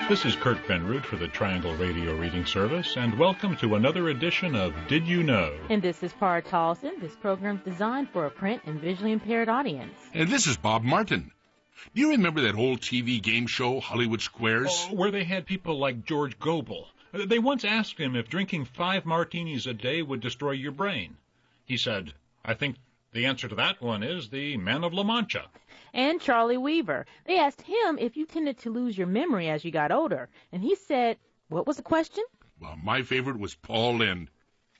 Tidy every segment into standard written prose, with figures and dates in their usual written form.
This is Kurt Benroot for the Triangle Radio Reading Service, and welcome to another edition of Did You Know? And this is Para Tolson. This program is designed for a print and visually impaired audience. And this is Bob Martin. Do you remember that old TV game show, Hollywood Squares? Oh, where they had people like George Gobel. They once asked him if drinking 5 martinis a day would destroy your brain. He said, I think the answer to that one is the Man of La Mancha. And Charlie Weaver. They asked him if you tended to lose your memory as you got older. And he said, what was the question? Well, my favorite was Paul Lynde.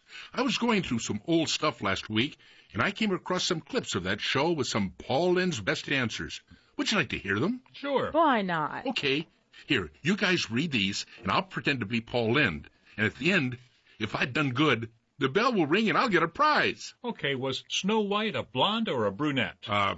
I was going through some old stuff last week, and I came across some clips of that show with some Paul Lynde's best answers. Would you like to hear them? Sure. Why not? Okay. Here, you guys read these, and I'll pretend to be Paul Lynde. And at the end, if I've done good, the bell will ring and I'll get a prize. Okay, was Snow White a blonde or a brunette?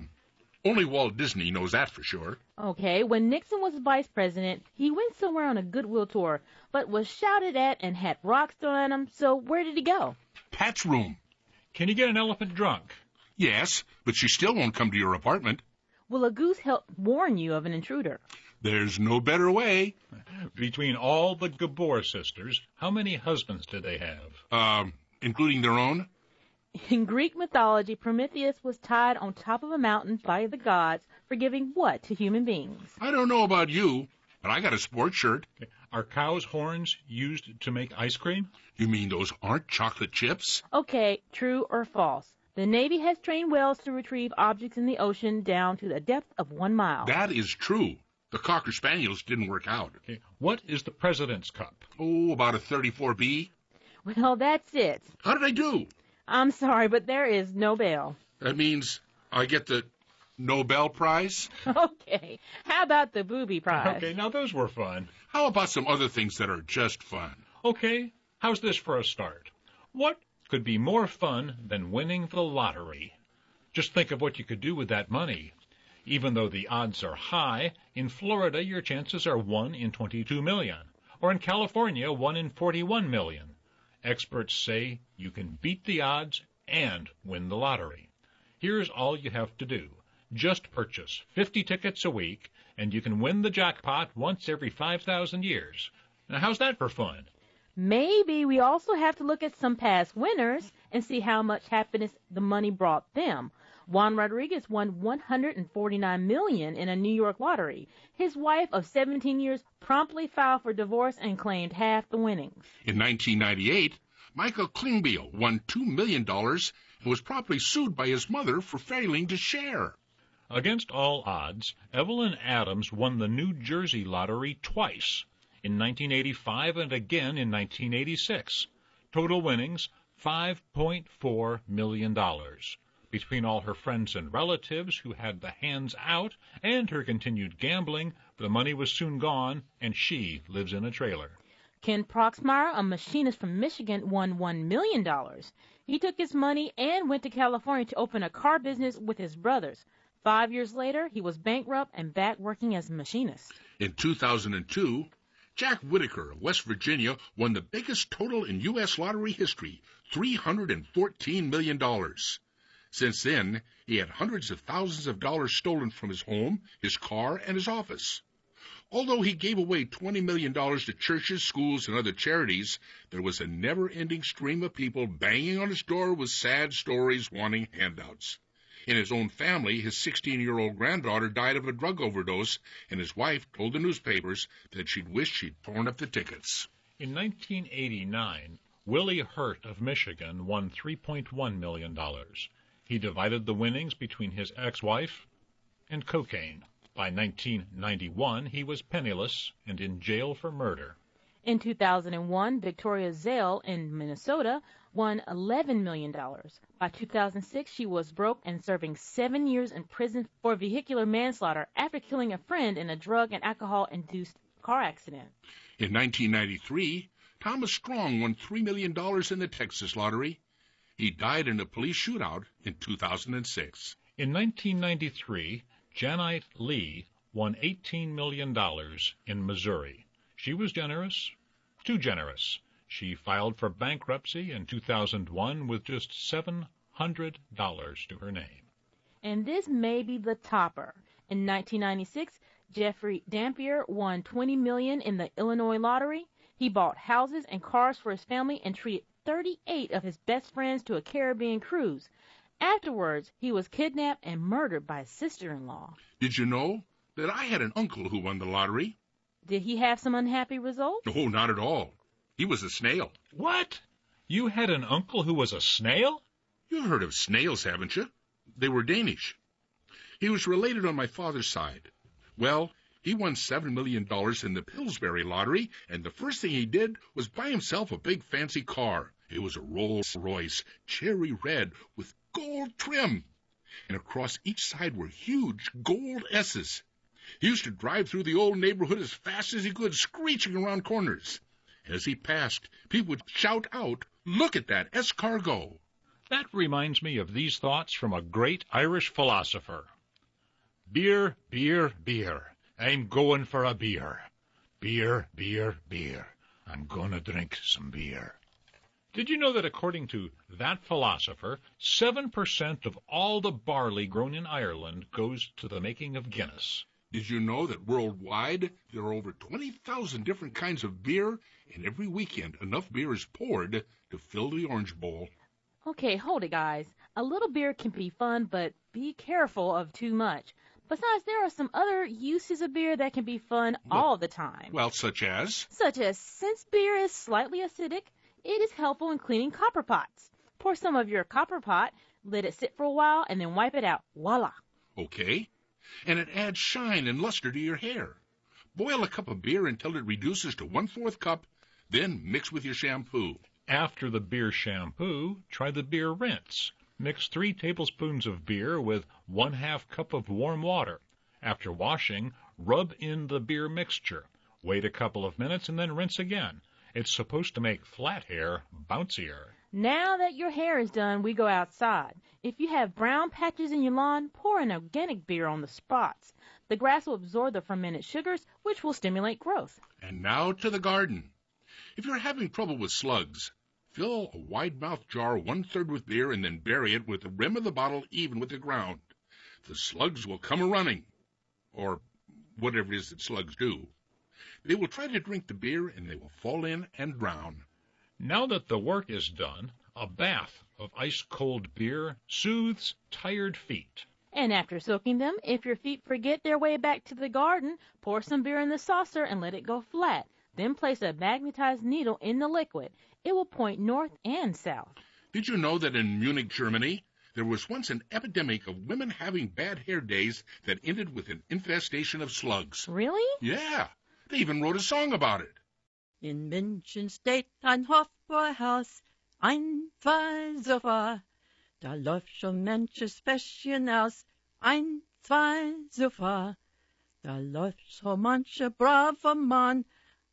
Only Walt Disney knows that for sure. Okay, when Nixon was vice president, he went somewhere on a goodwill tour, but was shouted at and had rocks thrown at him, so where did he go? Pat's room. Can you get an elephant drunk? Yes, but she still won't come to your apartment. Will a goose help warn you of an intruder? There's no better way. Between all the Gabor sisters, how many husbands did they have? Including their own? In Greek mythology, Prometheus was tied on top of a mountain by the gods for giving what to human beings? I don't know about you, but I got a sports shirt. Are cows' horns used to make ice cream? You mean those aren't chocolate chips? Okay, true or false? The Navy has trained whales to retrieve objects in the ocean down to the depth of 1 mile. That is true. The Cocker Spaniels didn't work out. Okay. What is the President's Cup? Oh, about a 34B. Well, that's it. How did I do? I'm sorry, but there is no bell. That means I get the Nobel Prize? Okay. How about the booby prize? Okay, now those were fun. How about some other things that are just fun? Okay, how's this for a start? What could be more fun than winning the lottery? Just think of what you could do with that money. Even though the odds are high, in Florida your chances are 1 in 22 million, or in California 1 in 41 million. Experts say you can beat the odds and win the lottery. Here's all you have to do. Just purchase 50 tickets a week, and you can win the jackpot once every 5,000 years. Now, how's that for fun? Maybe we also have to look at some past winners and see how much happiness the money brought them. Juan Rodriguez won $149 million in a New York lottery. His wife of 17 years promptly filed for divorce and claimed half the winnings. In 1998, Michael Klingbeil won $2 million and was promptly sued by his mother for failing to share. Against all odds, Evelyn Adams won the New Jersey lottery twice, in 1985 and again in 1986. Total winnings, $5.4 million. Between all her friends and relatives who had the hands out and her continued gambling, the money was soon gone, and she lives in a trailer. Ken Proxmire, a machinist from Michigan, won $1 million. He took his money and went to California to open a car business with his brothers. 5 years later, he was bankrupt and back working as a machinist. In 2002, Jack Whitaker of West Virginia won the biggest total in U.S. lottery history, $314 million. Since then, he had hundreds of thousands of dollars stolen from his home, his car, and his office. Although he gave away $20 million to churches, schools, and other charities, there was a never-ending stream of people banging on his door with sad stories wanting handouts. In his own family, his 16-year-old granddaughter died of a drug overdose, and his wife told the newspapers that she'd wished she'd torn up the tickets. In 1989, Willie Hurt of Michigan won $3.1 million. He divided the winnings between his ex-wife and cocaine. By 1991, he was penniless and in jail for murder. In 2001, Victoria Zale in Minnesota won $11 million. By 2006, she was broke and serving 7 years in prison for vehicular manslaughter after killing a friend in a drug and alcohol-induced car accident. In 1993, Thomas Strong won $3 million in the Texas lottery. He died in a police shootout in 2006. In 1993, Janite Lee won $18 million in Missouri. She was generous, too generous. She filed for bankruptcy in 2001 with just $700 to her name. And this may be the topper. In 1996, Jeffrey Dampier won $20 million in the Illinois lottery. He bought houses and cars for his family and treated 38 of his best friends to a Caribbean cruise. Afterwards, he was kidnapped and murdered by his sister-in-law. Did you know that I had an uncle who won the lottery? Did he have some unhappy results? No, not at all. He was a snail. What? You had an uncle who was a snail? You've heard of snails, haven't you? They were Danish. He was related on my father's side. Well, he won $7 million in the Pillsbury lottery, and the first thing he did was buy himself a big fancy car. It was a Rolls-Royce, cherry red, with gold trim. And across each side were huge gold S's. He used to drive through the old neighborhood as fast as he could, screeching around corners. As he passed, people would shout out, "Look at that escargot!" That reminds me of these thoughts from a great Irish philosopher. Beer, beer, beer. I'm going for a beer. Beer, beer, beer. I'm going to drink some beer. Did you know that according to that philosopher, 7% of all the barley grown in Ireland goes to the making of Guinness? Did you know that worldwide there are over 20,000 different kinds of beer, and every weekend enough beer is poured to fill the Orange Bowl? Okay, hold it, guys. A little beer can be fun, but be careful of too much. Besides, there are some other uses of beer that can be fun all the time. Well, such as? Such as, since beer is slightly acidic, it is helpful in cleaning copper pots. Pour some of your copper pot, let it sit for a while, and then wipe it out. Voila. Okay. And it adds shine and luster to your hair. Boil a cup of beer until it reduces to 1/4 cup, then mix with your shampoo. After the beer shampoo, try the beer rinse. Mix 3 tablespoons of beer with 1/2 cup of warm water. After washing, rub in the beer mixture. Wait a couple of minutes and then rinse again. It's supposed to make flat hair bouncier. Now that your hair is done, we go outside. If you have brown patches in your lawn, pour an organic beer on the spots. The grass will absorb the fermented sugars, which will stimulate growth. And now to the garden. If you're having trouble with slugs, fill a wide-mouthed jar 1/3 with beer and then bury it with the rim of the bottle even with the ground. The slugs will come a-running, or whatever it is that slugs do. They will try to drink the beer and they will fall in and drown. Now that the work is done, a bath of ice-cold beer soothes tired feet. And after soaking them, if your feet forget their way back to the garden, pour some beer in the saucer and let it go flat. Then place a magnetized needle in the liquid. It will point north and south. Did you know that in Munich, Germany, there was once an epidemic of women having bad hair days that ended with an infestation of slugs? Really? Yeah. They even wrote a song about it. In München steht ein Hofbräuhaus, 1, 2, Sofa. Da läuft schon manches Fässchen aus, 1, 2, Sofa. Da läuft so mancher braver Mann,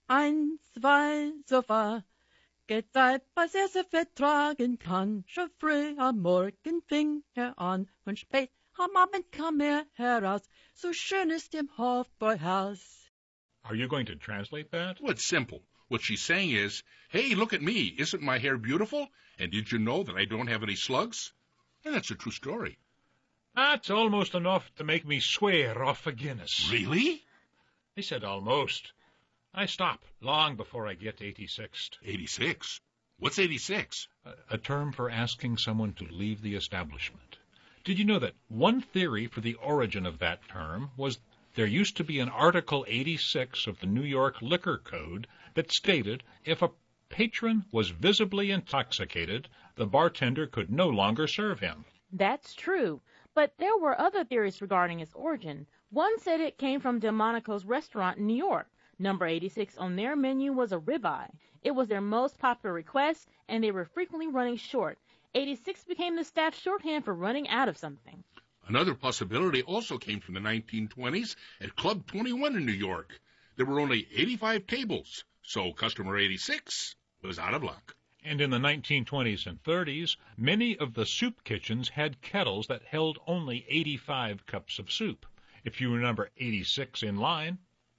1, 2, Sofa. Geht weit, was sehr vertragen kann. Schon früh am Morgen fing an und spät am Abend kam heraus. So schön ist im Hofbräuhaus. Are you going to translate that? Well, it's simple. What she's saying is, hey, look at me. Isn't my hair beautiful? And did you know that I don't have any slugs? And that's a true story. That's almost enough to make me swear off a Guinness. Really? I said almost. I stop long before I get 86th. 86? What's 86? A term for asking someone to leave the establishment. Did you know that one theory for the origin of that term was there used to be an Article 86 of the New York Liquor Code that stated if a patron was visibly intoxicated, the bartender could no longer serve him. That's true, but there were other theories regarding its origin. One said it came from Delmonico's restaurant in New York. Number 86 on their menu was a ribeye. It was their most popular request, and they were frequently running short. 86 became the staff's shorthand for running out of something. Another possibility also came from the 1920s at Club 21 in New York. There were only 85 tables, so customer 86 was out of luck. And in the 1920s and 30s, many of the soup kitchens had kettles that held only 85 cups of soup. If you remember 86 in line,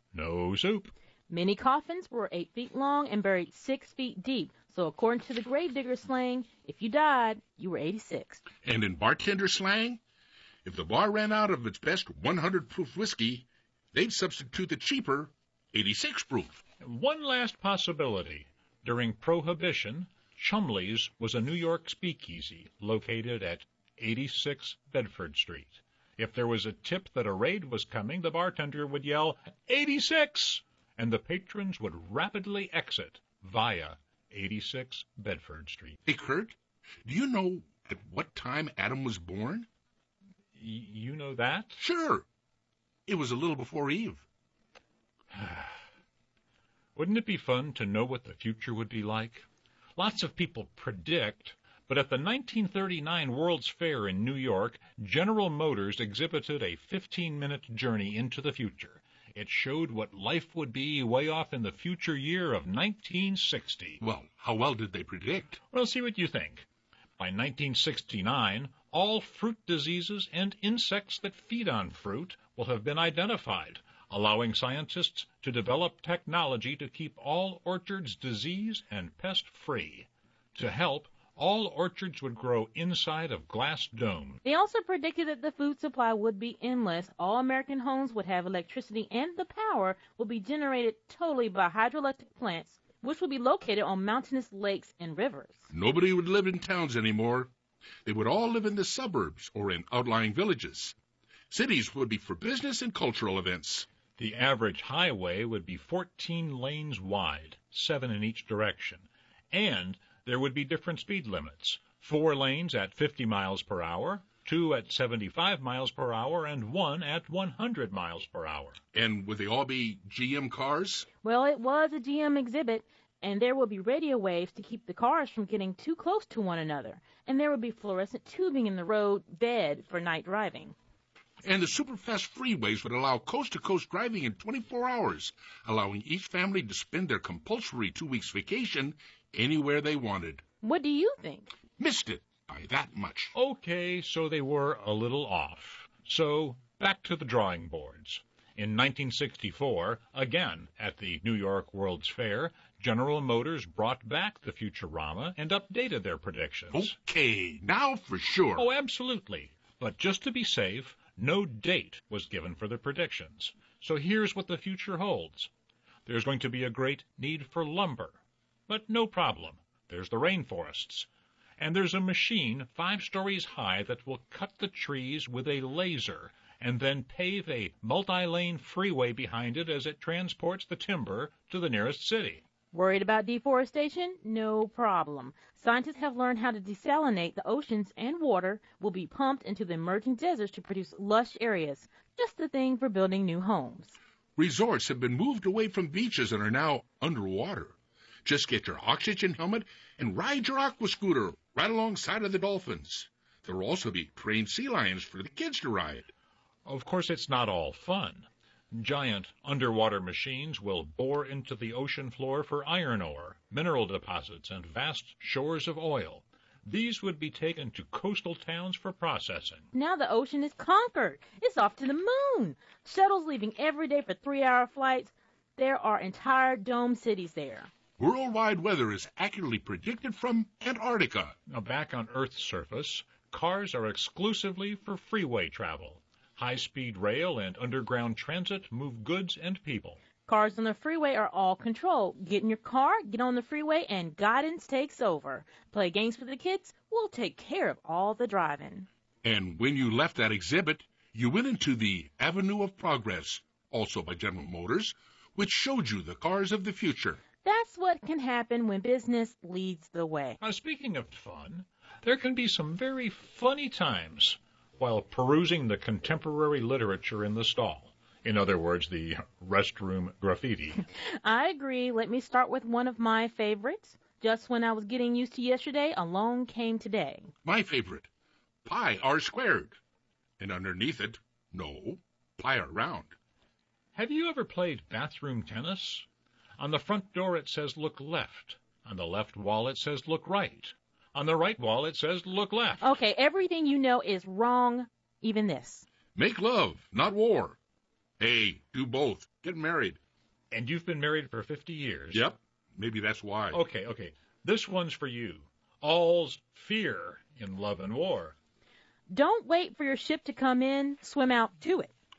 no soup. Many coffins were 8 feet long and buried 6 feet deep. So according to the gravedigger slang, if you died, you were 86. And in bartender slang, if the bar ran out of its best 100 proof whiskey, they'd substitute the cheaper 86 proof. One last possibility. During Prohibition, Chumley's was a New York speakeasy located at 86 Bedford Street. If there was a tip that a raid was coming, the bartender would yell, 86! And the patrons would rapidly exit via 86 Bedford Street. Hey, Kurt, do you know at what time Adam was born? You know that? Sure. It was a little before Eve. Wouldn't it be fun to know what the future would be like? Lots of people predict, but at the 1939 World's Fair in New York, General Motors exhibited a 15-minute journey into the future. It showed what life would be way off in the future year of 1960. Well, how well did they predict? Well, see what you think. By 1969, all fruit diseases and insects that feed on fruit will have been identified, allowing scientists to develop technology to keep all orchards disease and pest-free. To help, all orchards would grow inside of glass domes. They also predicted that the food supply would be endless. All American homes would have electricity, and the power will be generated totally by hydroelectric plants, which will be located on mountainous lakes and rivers. Nobody would live in towns anymore. They would all live in the suburbs or in outlying villages. Cities would be for business and cultural events. The average highway would be 14 lanes wide, 7 in each direction, and there would be different speed limits, 4 lanes at 50 miles per hour, 2 at 75 miles per hour, and 1 at 100 miles per hour. And would they all be GM cars? Well, it was a GM exhibit, and there will be radio waves to keep the cars from getting too close to one another, and there will be fluorescent tubing in the road bed for night driving. And the superfast freeways would allow coast-to-coast driving in 24 hours, allowing each family to spend their compulsory 2 weeks vacation anywhere they wanted. What do you think? Missed it by that much. Okay, so they were a little off. So, back to the drawing boards. In 1964, again at the New York World's Fair, General Motors brought back the Futurama and updated their predictions. Okay, now for sure. Oh, absolutely. But just to be safe, no date was given for the predictions. So here's what the future holds. There's going to be a great need for lumber. But no problem. There's the rainforests. And there's a machine 5 stories high that will cut the trees with a laser and then pave a multi-lane freeway behind it as it transports the timber to the nearest city. Worried about deforestation? No problem. Scientists have learned how to desalinate the oceans, and water will be pumped into the emerging deserts to produce lush areas. Just the thing for building new homes. Resorts have been moved away from beaches and are now underwater. Just get your oxygen helmet and ride your aqua scooter right alongside of the dolphins. There will also be trained sea lions for the kids to ride. Of course, it's not all fun. Giant underwater machines will bore into the ocean floor for iron ore, mineral deposits, and vast shores of oil. These would be taken to coastal towns for processing. Now the ocean is conquered. It's off to the moon. Shuttles leaving every day for 3-hour flights. There are entire dome cities there. Worldwide weather is accurately predicted from Antarctica. Now, back on Earth's surface, cars are exclusively for freeway travel. High-speed rail and underground transit move goods and people. Cars on the freeway are all controlled. Get in your car, get on the freeway, and guidance takes over. Play games for the kids. We'll take care of all the driving. And when you left that exhibit, you went into the Avenue of Progress, also by General Motors, which showed you the cars of the future. That's what can happen when business leads the way. Speaking of fun, there can be some very funny times while perusing the contemporary literature in the stall. In other words, the restroom graffiti. I agree. Let me start with one of my favorites. Just when I was getting used to yesterday, along came today. My favorite, pi r squared. And underneath it, no, pi r round. Have you ever played bathroom tennis? On the front door it says look left. On the left wall it says look right. On the right wall it says look left. Okay, everything you know is wrong, even this. Make love, not war. Hey, do both. Get married. And you've been married for 50 years. Yep, maybe that's why. Okay. This one's for you. All's fear in love and war. Don't wait for your ship to come in, swim out to it.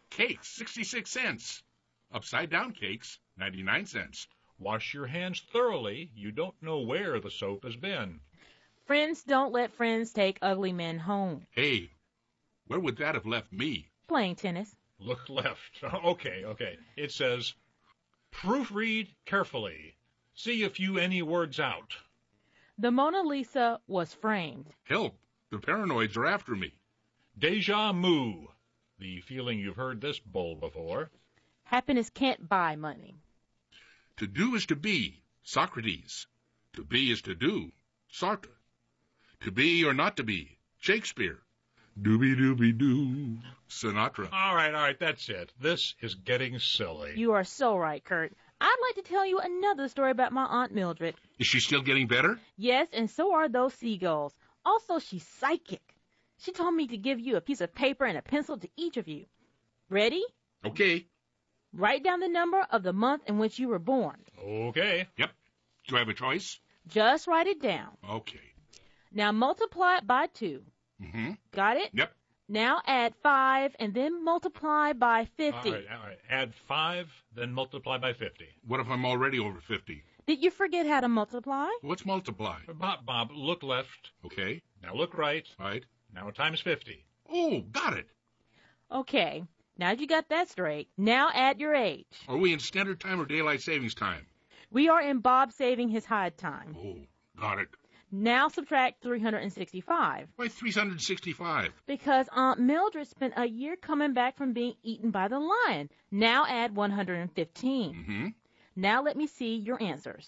cakes, 66 cents. Upside-down cakes, 99 cents. Wash your hands thoroughly. You don't know where the soap has been. Friends don't let friends take ugly men home. Hey, where would that have left me? Playing tennis. Look left. Okay. It says, proofread carefully. See if you any words out. The Mona Lisa was framed. Help, the paranoids are after me. Deja vu. The feeling you've heard this bull before. Happiness can't buy money. To do is to be, Socrates. To be is to do, Sartre. To be or not to be, Shakespeare. Doobie-doobie-doo, Sinatra. All right, that's it. This is getting silly. You are so right, Kurt. I'd like to tell you another story about my Aunt Mildred. Is she still getting better? Yes, and so are those seagulls. Also, she's psychic. She told me to give you a piece of paper and a pencil to each of you. Ready? Okay. Write down the number of the month in which you were born. Okay. Yep. Do I have a choice? Just write it down. Okay. Now multiply it by 2. Mm-hmm. Got it? Yep. Now add 5 and then multiply by 50. All right. Add 5, then multiply by 50. What if I'm already over 50? Did you forget how to multiply? What's multiply? Bob, look left. Okay. Now look right. Right. Now times 50. Oh, got it. Okay. Now you got that straight. Now add your age. Are we in standard time or daylight savings time? We are in Bob saving his hide time. Oh, got it. Now subtract 365. Why 365? Because Aunt Mildred spent a year coming back from being eaten by the lion. Now add 115. Mm-hmm. Now let me see your answers.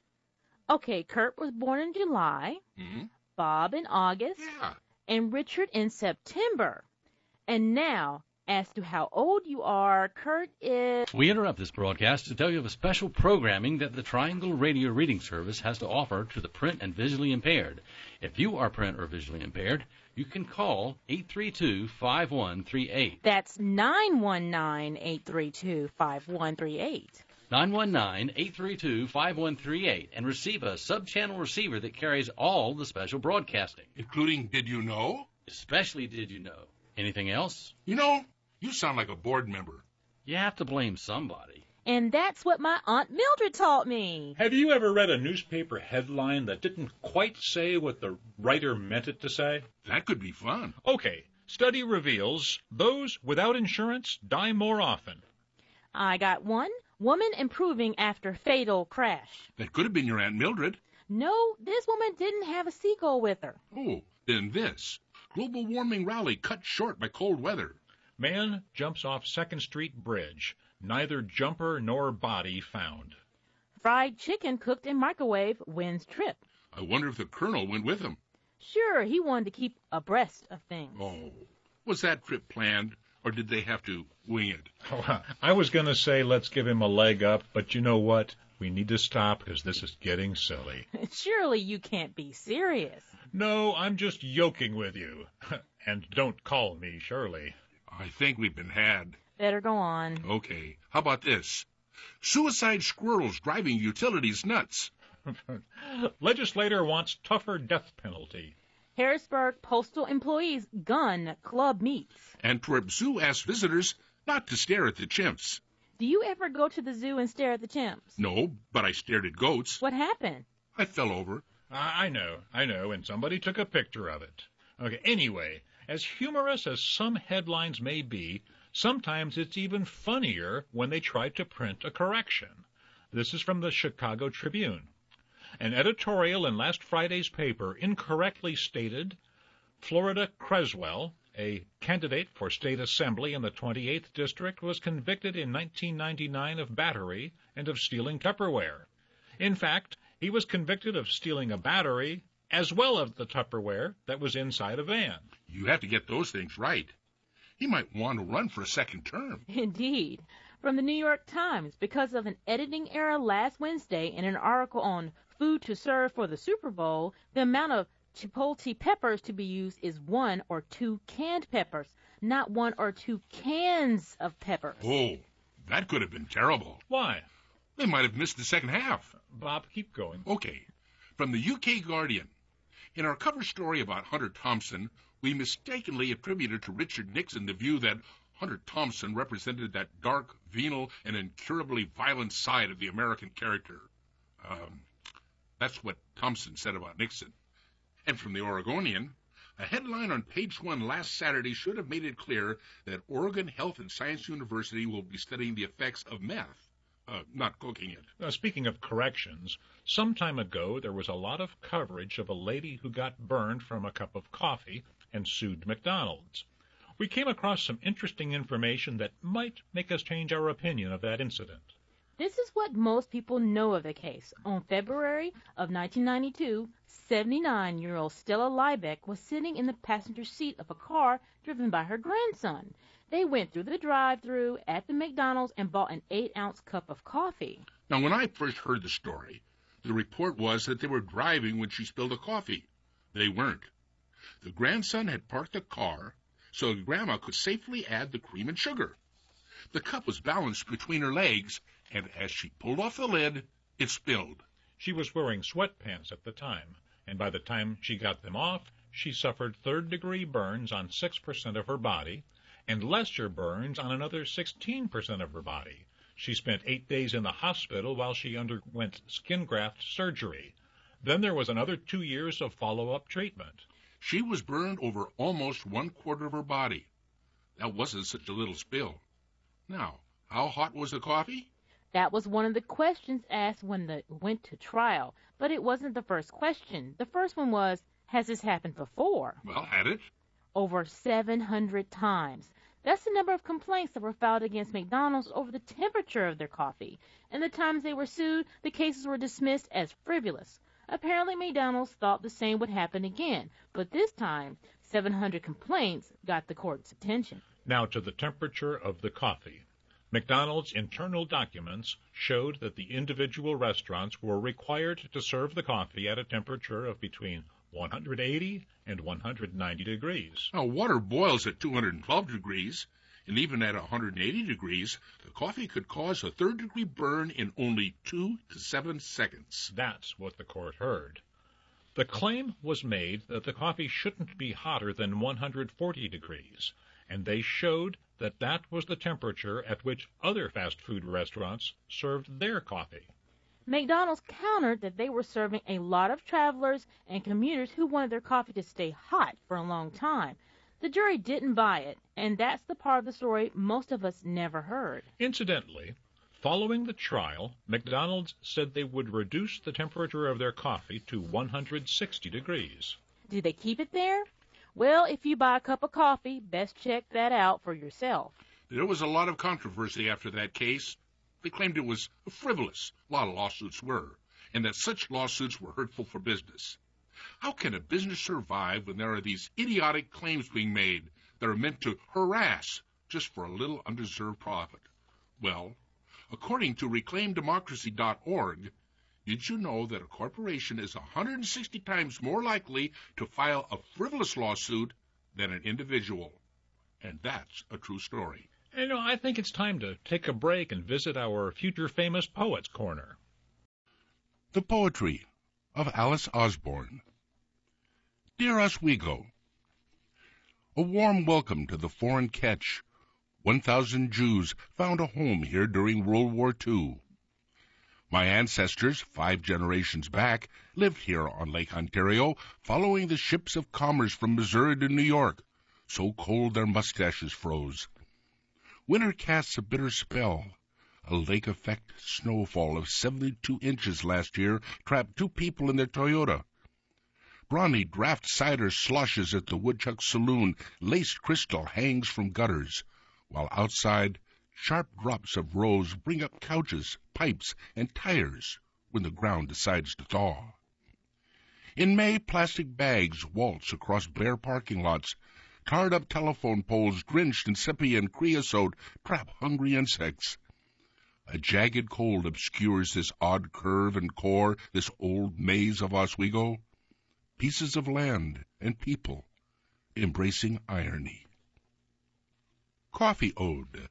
Okay, Kurt was born in July, Mm-hmm. Bob in August, Yeah. and Richard in September. And now, as to how old you are, Kurt is... We interrupt this broadcast to tell you of a special programming that the Triangle Radio Reading Service has to offer to the print and visually impaired. If you are print or visually impaired, you can call 832-5138. That's 919-832-5138. 919-832-5138 and receive a sub-channel receiver that carries all the special broadcasting. Including Did You Know? Especially Did You Know? Anything else? You know, you sound like a board member. You have to blame somebody. And that's what my Aunt Mildred taught me. Have you ever read a newspaper headline that didn't quite say what the writer meant it to say? That could be fun. Okay, study reveals those without insurance die more often. I got one. Woman improving after fatal crash. That could have been your Aunt Mildred. No, this woman didn't have a seagull with her. Oh, then this. Global warming rally cut short by cold weather. Man jumps off 2nd Street Bridge. Neither jumper nor body found. Fried chicken cooked in microwave wins trip. I wonder if the Colonel went with him. Sure, he wanted to keep abreast of things. Oh, was that trip planned, or did they have to wing it? Oh, I was going to say let's give him a leg up, but you know what? We need to stop because this is getting silly. Surely you can't be serious. No, I'm just joking with you. And don't call me Shirley. I think we've been had. Better go on. Okay, how about this? Suicide squirrels driving utilities nuts. Legislator wants tougher death penalty. Harrisburg postal employees gun club meets. Antwerp Zoo asks visitors not to stare at the chimps. Do you ever go to the zoo and stare at the chimps? No, but I stared at goats. What happened? I fell over. I know, and somebody took a picture of it. Okay, anyway, as humorous as some headlines may be, sometimes it's even funnier when they try to print a correction. This is from the Chicago Tribune. An editorial in last Friday's paper incorrectly stated Florida Creswell, a candidate for state assembly in the 28th District, was convicted in 1999 of battery and of stealing Tupperware. In fact, he was convicted of stealing a battery as well as the Tupperware that was inside a van. You have to get those things right. He might want to run for a second term. Indeed. From the New York Times, because of an editing error last Wednesday in an article on food to serve for the Super Bowl, the amount of chipotle peppers to be used is 1 or 2 canned peppers, not 1 or 2 cans of peppers. Oh, that could have been terrible. Why? They might have missed the second half. Bob, keep going. Okay, from the UK Guardian. In our cover story about Hunter Thompson, we mistakenly attributed to Richard Nixon the view that Hunter Thompson represented that dark, venal, and incurably violent side of the American character. That's what Thompson said about Nixon. And from the Oregonian, a headline on page 1 last Saturday should have made it clear that Oregon Health and Science University will be studying the effects of meth, not cooking it. Speaking of corrections, some time ago there was a lot of coverage of a lady who got burned from a cup of coffee and sued McDonald's. We came across some interesting information that might make us change our opinion of that incident. This is what most people know of the case. On February of 1992, 79-year-old Stella Liebeck was sitting in the passenger seat of a car driven by her grandson. They went through the drive-thru at the McDonald's and bought an 8-ounce cup of coffee. Now, when I first heard the story, the report was that they were driving when she spilled the coffee. They weren't. The grandson had parked the car so Grandma could safely add the cream and sugar. The cup was balanced between her legs, and as she pulled off the lid, it spilled. She was wearing sweatpants at the time, and by the time she got them off, she suffered third-degree burns on 6% of her body and lesser burns on another 16% of her body. She spent 8 days in the hospital while she underwent skin graft surgery. Then there was another 2 years of follow-up treatment. She was burned over almost 1/4 of her body. That wasn't such a little spill. Now, how hot was the coffee? That was one of the questions asked when they went to trial, but it wasn't the first question. The first one was, has this happened before? Well, had it? Over 700 times. That's the number of complaints that were filed against McDonald's over the temperature of their coffee. And the times they were sued, the cases were dismissed as frivolous. Apparently, McDonald's thought the same would happen again, but this time, 700 complaints got the court's attention. Now to the temperature of the coffee. McDonald's internal documents showed that the individual restaurants were required to serve the coffee at a temperature of between 180 and 190 degrees. Now, water boils at 212 degrees, and even at 180 degrees, the coffee could cause a third-degree burn in only 2 to 7 seconds. That's what the court heard. The claim was made that the coffee shouldn't be hotter than 140 degrees, and they showed that that was the temperature at which other fast food restaurants served their coffee. McDonald's countered that they were serving a lot of travelers and commuters who wanted their coffee to stay hot for a long time. The jury didn't buy it, and that's the part of the story most of us never heard. Incidentally, following the trial, McDonald's said they would reduce the temperature of their coffee to 160 degrees. Did they keep it there? Well, if you buy a cup of coffee, best check that out for yourself. There was a lot of controversy after that case. They claimed it was frivolous. A lot of lawsuits were, and that such lawsuits were hurtful for business. How can a business survive when there are these idiotic claims being made that are meant to harass just for a little undeserved profit? Well, according to ReclaimDemocracy.org, did you know that a corporation is 160 times more likely to file a frivolous lawsuit than an individual? And that's a true story. And, I think it's time to take a break and visit our future famous poets corner. The poetry of Alice Osborne. Dear Oswego, a warm welcome to the foreign catch. 1,000 Jews found a home here during World War II. My ancestors, 5 generations back, lived here on Lake Ontario, following the ships of commerce from Missouri to New York. So cold their mustaches froze. Winter casts a bitter spell. A lake-effect snowfall of 72 inches last year trapped 2 people in their Toyota. Brawny draft cider sloshes at the Woodchuck Saloon. Laced crystal hangs from gutters, while outside, sharp drops of rose bring up couches, pipes, and tires when the ground decides to thaw. In May, plastic bags waltz across bare parking lots. Tarred-up telephone poles drenched in sepia and creosote trap hungry insects. A jagged cold obscures this odd curve and core, this old maze of Oswego. Pieces of land and people embracing irony. Coffee Ode.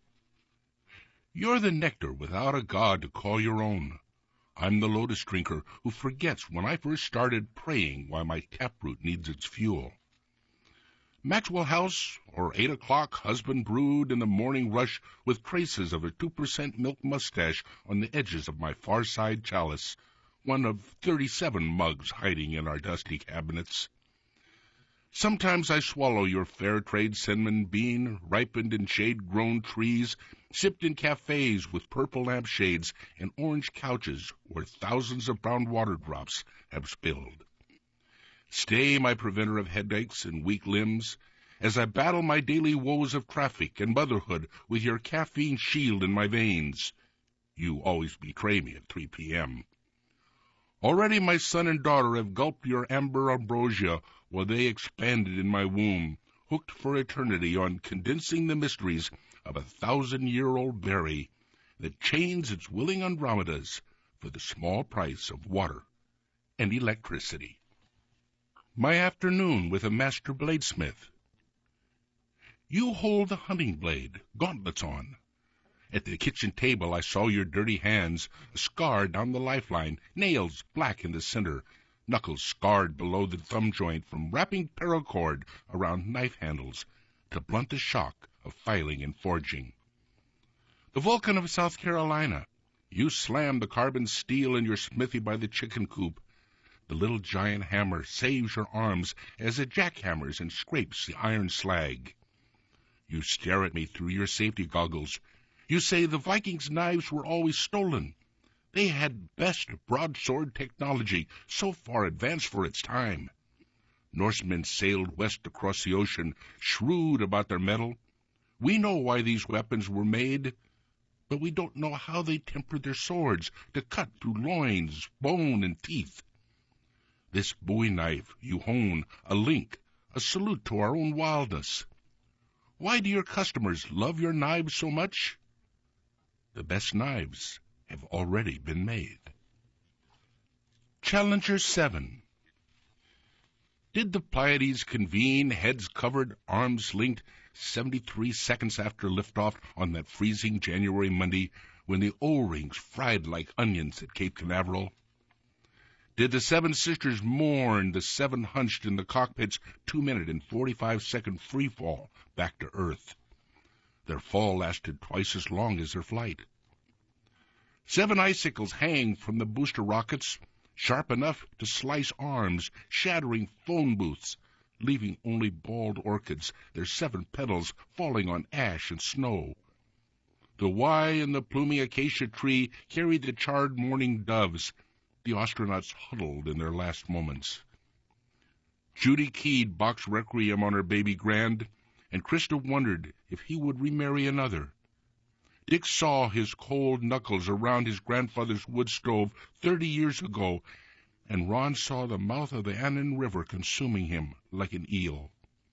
You're the nectar without a god to call your own. I'm the lotus drinker who forgets when I first started praying why my taproot needs its fuel. Maxwell House, or 8 o'clock, husband brewed in the morning rush with traces of a 2% milk mustache on the edges of my far side chalice, one of 37 mugs hiding in our dusty cabinets. Sometimes I swallow your fair trade cinnamon bean, ripened in shade-grown trees, sipped in cafes with purple lampshades and orange couches where thousands of brown water drops have spilled. Stay, my preventer of headaches and weak limbs, as I battle my daily woes of traffic and motherhood with your caffeine shield in my veins. You always betray me at 3 p.m. Already my son and daughter have gulped your amber ambrosia while they expanded in my womb, hooked for eternity on condensing the mysteries of a 1,000-year-old berry that chains its willing Andromedas for the small price of water and electricity. My afternoon with a master bladesmith. You hold the hunting blade, gauntlets on. At the kitchen table I saw your dirty hands, a scar down the lifeline, nails black in the center, knuckles scarred below the thumb joint from wrapping paracord around knife handles to blunt the shock of filing and forging. The Vulcan of South Carolina, you slam the carbon steel in your smithy by the chicken coop. The little giant hammer saves your arms as it jackhammers and scrapes the iron slag. You stare at me through your safety goggles. You say the Vikings' knives were always stolen. They had best broadsword technology, so far advanced for its time. Norsemen sailed west across the ocean, shrewd about their metal. We know why these weapons were made, but we don't know how they tempered their swords to cut through loins, bone, and teeth. This Bowie knife you hone, a link, a salute to our own wildness. Why do your customers love your knives so much? The best knives have already been made. Challenger 7. Did the Pleiades convene, heads covered, arms linked, 73 seconds after liftoff on that freezing January Monday when the O-rings fried like onions at Cape Canaveral? Did the Seven Sisters mourn the seven hunched in the cockpit's 2-minute and 45-second free fall back to Earth? Their fall lasted twice as long as their flight. 7 icicles hang from the booster rockets, sharp enough to slice arms, shattering phone booths, leaving only bald orchids, their 7 petals falling on ash and snow. The Y in the plumy acacia tree carried the charred mourning doves, the astronauts huddled in their last moments. Judy keyed Bach's Requiem on her baby grand, and Krista wondered if he would remarry another. Dick saw his cold knuckles around his grandfather's wood stove 30 years ago, and Ron saw the mouth of the Annan River consuming him like an eel.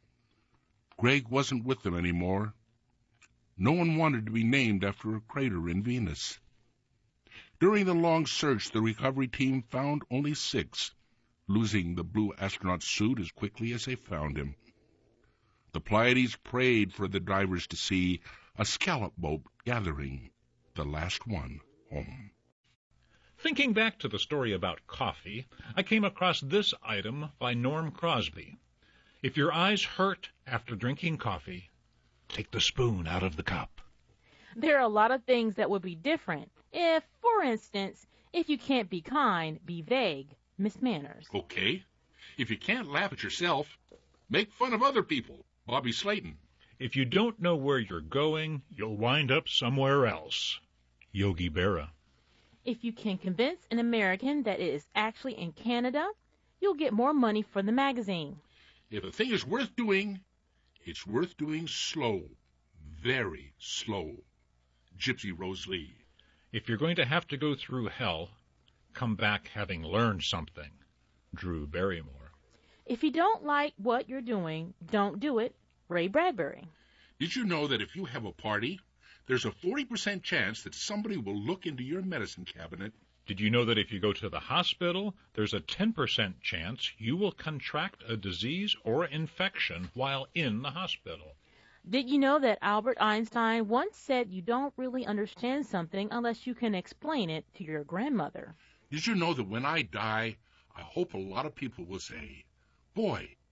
Greg wasn't with them anymore. No one wanted to be named after a crater in Venus. During the long search, the recovery team found only 6, losing the blue astronaut suit as quickly as they found him. The Pleiades prayed for the divers to see a scallop boat gathering, the last one home. Thinking back to the story about coffee, I came across this item by Norm Crosby. If your eyes hurt after drinking coffee, take the spoon out of the cup. There are a lot of things that would be different if, for instance, if you can't be kind, be vague, Miss Manners. Okay. If you can't laugh at yourself, make fun of other people. Bobby Slayton. If you don't know where you're going, you'll wind up somewhere else. Yogi Berra. If you can convince an American that it is actually in Canada, you'll get more money for the magazine. If a thing is worth doing, it's worth doing slow, very slow. Gypsy Rose Lee. If you're going to have to go through hell, come back having learned something. Drew Barrymore. If you don't like what you're doing, don't do it. Ray Bradbury. Did you know that if you have a party, there's a 40% chance that somebody will look into your medicine cabinet? Did you know that if you go to the hospital, there's a 10% chance you will contract a disease or infection while in the hospital? Did you know that Albert Einstein once said you don't really understand something unless you can explain it to your grandmother? Did you know that when I die, I hope a lot of people will say, "Boy,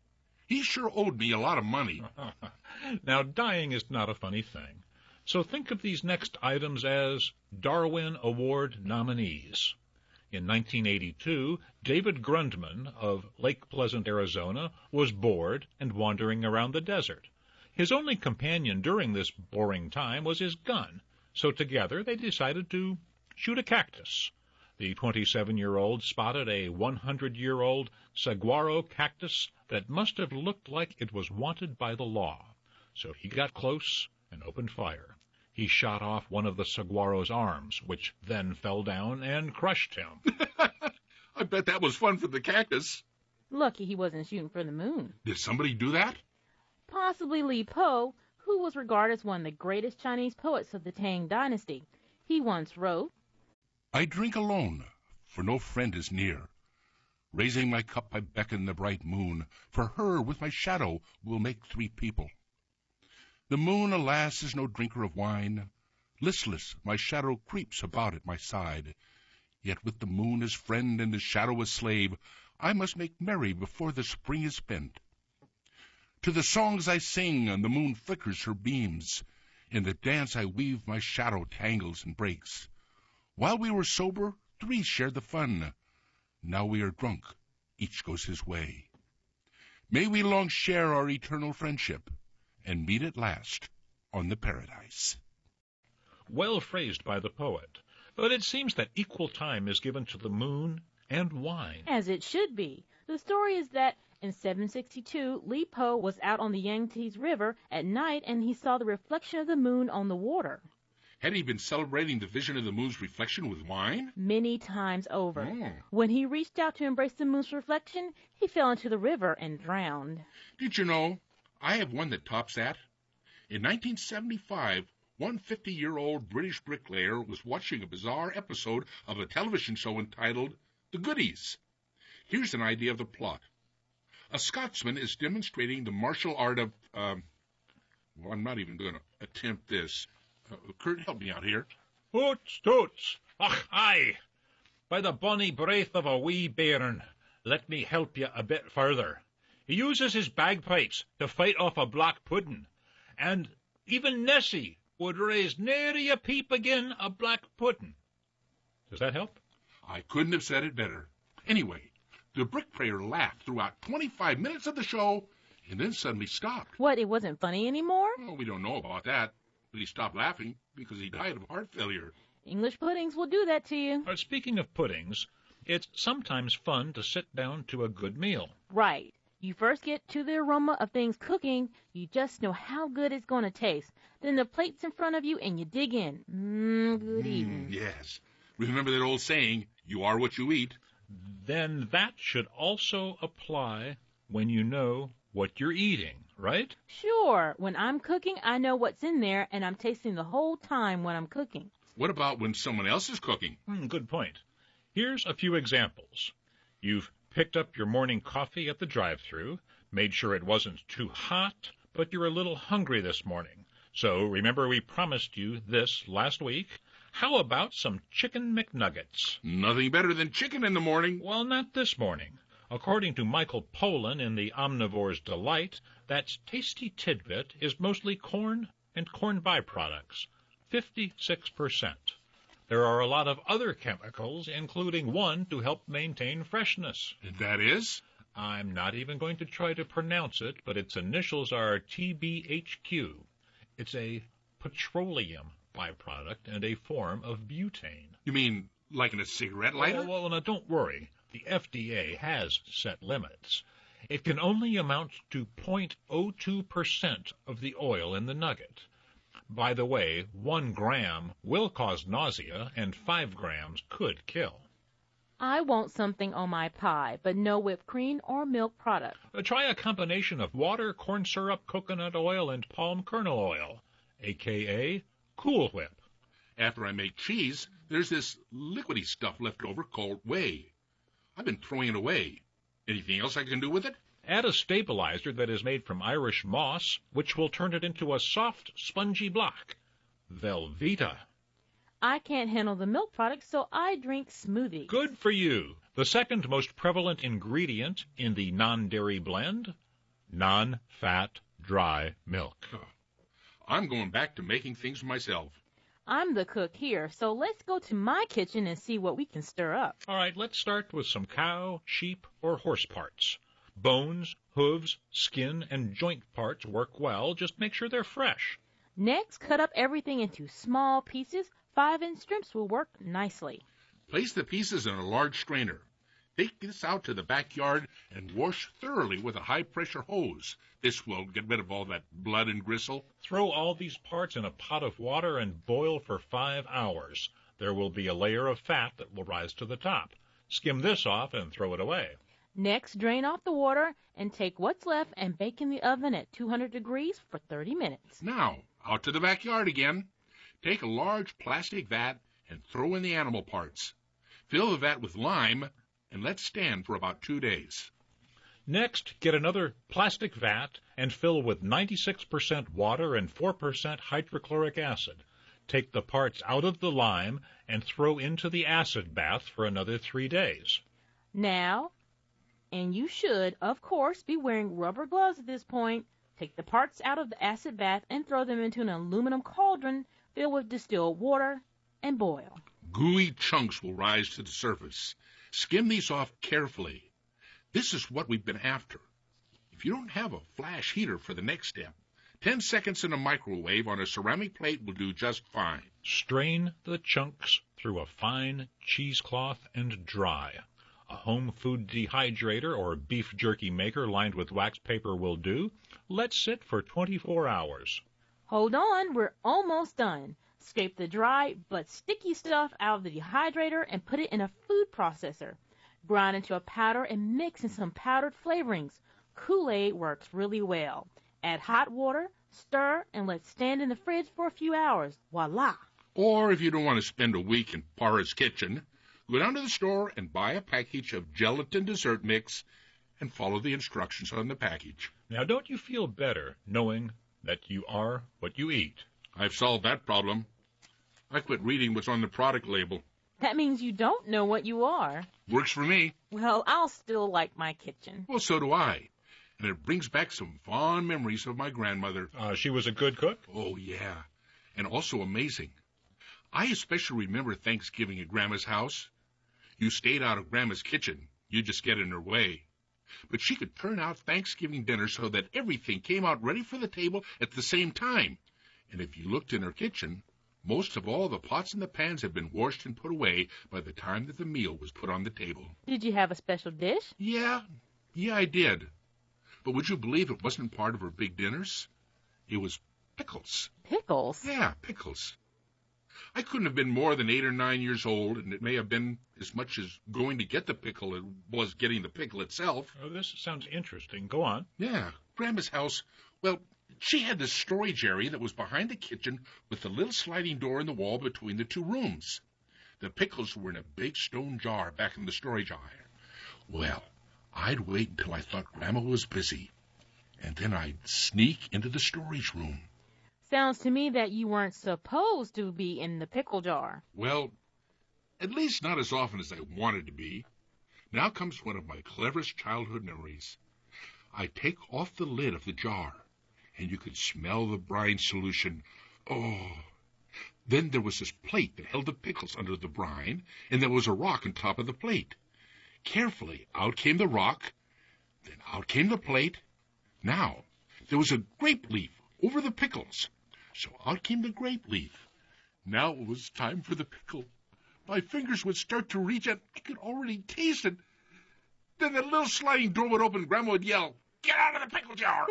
He sure owed me a lot of money. Now, dying is not a funny thing. So think of these next items as Darwin Award nominees. In 1982, David Grundman of Lake Pleasant, Arizona, was bored and wandering around the desert. His only companion during this boring time was his gun, so together they decided to shoot a cactus. The 27-year-old spotted a 100-year-old saguaro cactus that must have looked like it was wanted by the law. So he got close and opened fire. He shot off one of the saguaro's arms, which then fell down and crushed him. I bet that was fun for the cactus. Lucky he wasn't shooting for the moon. Did somebody do that? Possibly Li Po, who was regarded as one of the greatest Chinese poets of the Tang Dynasty. He once wrote, I drink alone, for no friend is near. Raising my cup, I beckon the bright moon. For her, with my shadow, will make 3 people. The moon, alas, is no drinker of wine. Listless, my shadow creeps about at my side. Yet with the moon as friend and the shadow as slave, I must make merry before the spring is spent. To the songs I sing, and the moon flickers her beams. In the dance I weave, my shadow tangles and breaks. While we were sober, 3 shared the fun. Now we are drunk, each goes his way. May we long share our eternal friendship, and meet at last on the paradise. Well phrased by the poet, but it seems that equal time is given to the moon and wine. as it should be. The story is that in 762, Li Po was out on the Yangtze River at night and he saw the reflection of the moon on the water. Had he been celebrating the vision of the moon's reflection with wine? Many times over. Oh. When he reached out to embrace the moon's reflection, he fell into the river and drowned. Did you know, I have one that tops that. In 1975, one 50-year-old British bricklayer was watching a bizarre episode of a television show entitled The Goodies. Here's an idea of the plot. A Scotsman is demonstrating the martial art of, I'm not even going to attempt this. Kurt, help me out here. Hoots, toots, ach, aye. By the bonny braith of a wee bairn, let me help you a bit further. He uses his bagpipes to fight off a black puddin', and even Nessie would raise nary a peep agin a black puddin'. Does that help? I couldn't have said it better. Anyway, the bricklayer laughed throughout 25 minutes of the show, and then suddenly stopped. What, it wasn't funny anymore? Well, we don't know about that, but he stopped laughing because he died of heart failure. English puddings will do that to you. Speaking of puddings, it's sometimes fun to sit down to a good meal. Right. You first get to the aroma of things cooking, you just know how good it's going to taste. Then the plate's in front of you and you dig in. Good eating. Yes. Remember that old saying, you are what you eat. Then that should also apply when you know what you're eating, right? Sure. When I'm cooking, I know what's in there and I'm tasting the whole time when I'm cooking. What about when someone else is cooking? Good point. Here's a few examples. You've picked up your morning coffee at the drive-thru, made sure it wasn't too hot, but you're a little hungry this morning. So remember we promised you this last week. How about some chicken McNuggets? Nothing better than chicken in the morning. Well, not this morning. According to Michael Pollan in The Omnivore's Delight, that tasty tidbit is mostly corn and corn byproducts, 56%. There are a lot of other chemicals, including one to help maintain freshness. And that is? I'm not even going to try to pronounce it, but its initials are TBHQ. It's a petroleum byproduct and a form of butane. You mean like in a cigarette lighter? Well, now don't worry. The FDA has set limits. It can only amount to 0.02% of the oil in the nugget. By the way, 1 gram will cause nausea, and 5 grams could kill. I want something on my pie, but no whipped cream or milk product. Try a combination of water, corn syrup, coconut oil, and palm kernel oil, a.k.a. Cool Whip. After I make cheese, there's this liquidy stuff left over called whey. I've been throwing it away. Anything else I can do with it? Add a stabilizer that is made from Irish moss, which will turn it into a soft, spongy block. Velveeta. I can't handle the milk product, so I drink smoothies. Good for you. The second most prevalent ingredient in the non-dairy blend, non-fat, dry milk. I'm going back to making things myself. I'm the cook here, so let's go to my kitchen and see what we can stir up. All right, let's start with some cow, sheep, or horse parts. Bones, hooves, skin, and joint parts work well. Just make sure they're fresh. Next, cut up everything into small pieces. 5-inch strips will work nicely. Place the pieces in a large strainer. Take this out to the backyard and wash thoroughly with a high-pressure hose. This will get rid of all that blood and gristle. Throw all these parts in a pot of water and boil for 5 hours. There will be a layer of fat that will rise to the top. Skim this off and throw it away. Next, drain off the water and take what's left and bake in the oven at 200 degrees for 30 minutes. Now, out to the backyard again. Take a large plastic vat and throw in the animal parts. Fill the vat with lime and let stand for about 2 days. Next, get another plastic vat and fill with 96% water and 4% hydrochloric acid. Take the parts out of the lime and throw into the acid bath for another 3 days. Now, and you should, of course, be wearing rubber gloves at this point, take the parts out of the acid bath and throw them into an aluminum cauldron filled with distilled water and boil. Gooey chunks will rise to the surface. Skim these off carefully. This is what we've been after. If you don't have a flash heater for the next step, 10 seconds in a microwave on a ceramic plate will do just fine. Strain the chunks through a fine cheesecloth and dry. A home food dehydrator or beef jerky maker lined with wax paper will do. Let sit for 24 hours. Hold on, we're almost done. Scrape the dry but sticky stuff out of the dehydrator and put it in a food processor. Grind into a powder and mix in some powdered flavorings. Kool-Aid works really well. Add hot water, stir, and let stand in the fridge for a few hours. Voila! Or if you don't want to spend a week in Pa's kitchen, go down to the store and buy a package of gelatin dessert mix and follow the instructions on the package. Now, don't you feel better knowing that you are what you eat? I've solved that problem. I quit reading what's on the product label. That means you don't know what you are. Works for me. Well, I'll still like my kitchen. Well, so do I. And it brings back some fond memories of my grandmother. She was a good cook? Oh, yeah. And also amazing. I especially remember Thanksgiving at Grandma's house. You stayed out of Grandma's kitchen. You just get in her way. But she could turn out Thanksgiving dinner so that everything came out ready for the table at the same time. And if you looked in her kitchen, most of all the pots and the pans had been washed and put away by the time that the meal was put on the table. Did you have a special dish? Yeah, I did. But would you believe it wasn't part of her big dinners? It was pickles. Pickles? Yeah, pickles. I couldn't have been more than 8 or 9 years old, and it may have been as much as going to get the pickle as was getting the pickle itself. Oh, this sounds interesting. Go on. Yeah, Grandma's house, well, she had this storage area that was behind the kitchen with a little sliding door in the wall between the two rooms. The pickles were in a big stone jar back in the storage area. Well, I'd wait until I thought Grandma was busy, and then I'd sneak into the storage room. Sounds to me that you weren't supposed to be in the pickle jar. Well, at least not as often as I wanted to be. Now comes one of my cleverest childhood memories. I take off the lid of the jar, and you could smell the brine solution. Oh! Then there was this plate that held the pickles under the brine, and there was a rock on top of the plate. Carefully, out came the rock, then out came the plate. Now, there was a grape leaf over the pickles, so out came the grape leaf. Now it was time for the pickle. My fingers would start to reach out. I could already taste it. Then the little sliding door would open. Grandma would yell, "Get out of the pickle jar!"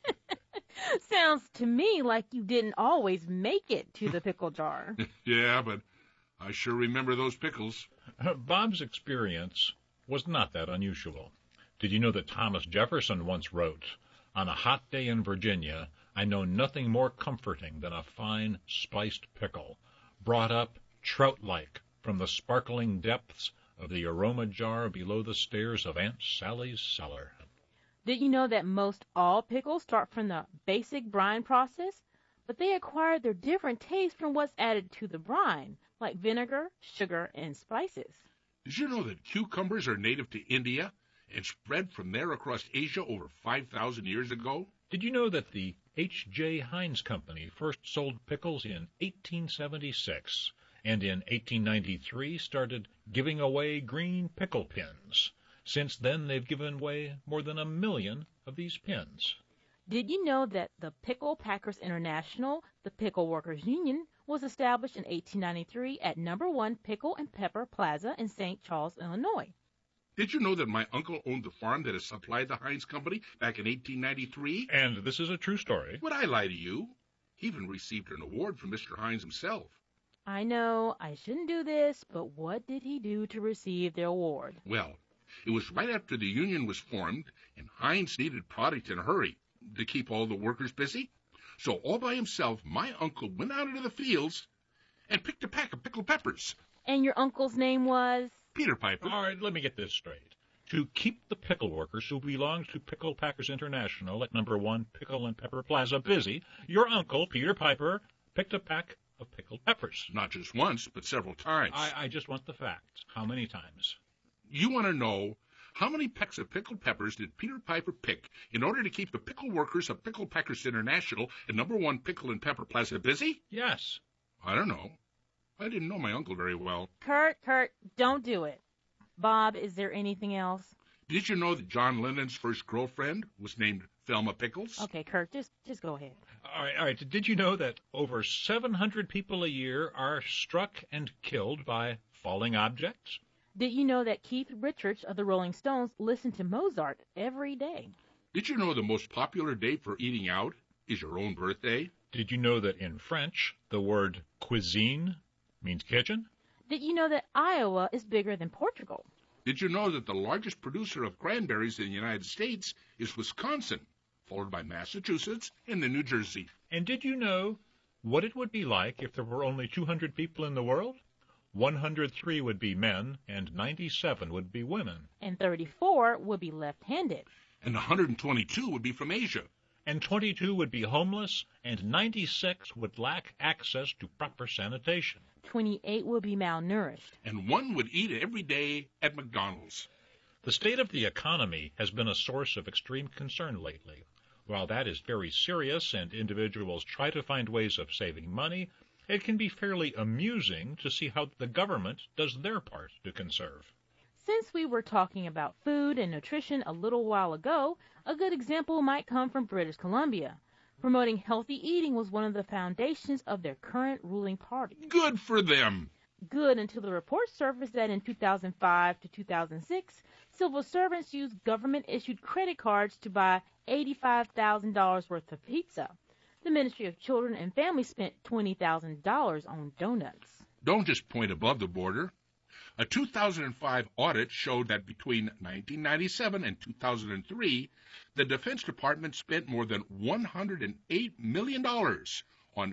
Sounds to me like you didn't always make it to the pickle jar. Yeah, but I sure remember those pickles. Bob's experience was not that unusual. Did you know that Thomas Jefferson once wrote, "On a hot day in Virginia, I know nothing more comforting than a fine spiced pickle, brought up trout-like from the sparkling depths of the aroma jar below the stairs of Aunt Sally's cellar." Did you know that most all pickles start from the basic brine process, but they acquire their different tastes from what's added to the brine, like vinegar, sugar, and spices? Did you know that cucumbers are native to India and spread from there across Asia over 5,000 years ago? Did you know that the H.J. Heinz Company first sold pickles in 1876, and in 1893 started giving away green pickle pins? Since then, they've given away more than 1 million of these pins. Did you know that the Pickle Packers International, the Pickle Workers Union, was established in 1893 at No. 1 Pickle and Pepper Plaza in St. Charles, Illinois? Did you know that my uncle owned the farm that has supplied the Heinz Company back in 1893? And this is a true story. Would I lie to you? He even received an award from Mr. Heinz himself. I know I shouldn't do this, but what did he do to receive the award? Well, it was right after the union was formed, and Heinz needed product in a hurry to keep all the workers busy. So all by himself, my uncle went out into the fields and picked a pack of pickled peppers. And your uncle's name was? Peter Piper. All right, let me get this straight. To keep the pickle workers who belong to Pickle Packers International at No. 1 Pickle and Pepper Plaza busy, your uncle, Peter Piper, picked a pack of pickled peppers. Not just once, but several times. I just want the facts. How many times? You want to know how many packs of pickled peppers did Peter Piper pick in order to keep the pickle workers of Pickle Packers International at No. 1 Pickle and Pepper Plaza busy? Yes. I don't know. I didn't know my uncle very well. Kurt, don't do it. Bob, is there anything else? Did you know that John Lennon's first girlfriend was named Thelma Pickles? Okay, Kurt, just go ahead. All right. Did you know that over 700 people a year are struck and killed by falling objects? Did you know that Keith Richards of the Rolling Stones listened to Mozart every day? Did you know the most popular day for eating out is your own birthday? Did you know that in French, the word cuisine means kitchen? Did you know that Iowa is bigger than Portugal? Did you know that the largest producer of cranberries in the United States is Wisconsin, followed by Massachusetts and then New Jersey? And did you know what it would be like if there were only 200 people in the world? 103 would be men, and 97 would be women. And 34 would be left-handed. And 122 would be from Asia. And 22 would be homeless, and 96 would lack access to proper sanitation. 28 would be malnourished. And 1 would eat every day at McDonald's. The state of the economy has been a source of extreme concern lately. While that is very serious and individuals try to find ways of saving money, it can be fairly amusing to see how the government does their part to conserve. Since we were talking about food and nutrition a little while ago, a good example might come from British Columbia. Promoting healthy eating was one of the foundations of their current ruling party. Good for them. Good until the report surfaced that in 2005 to 2006, civil servants used government-issued credit cards to buy $85,000 worth of pizza. The Ministry of Children and Families spent $20,000 on donuts. Don't just point above the border. A 2005 audit showed that between 1997 and 2003, the Defense Department spent more than $108 million on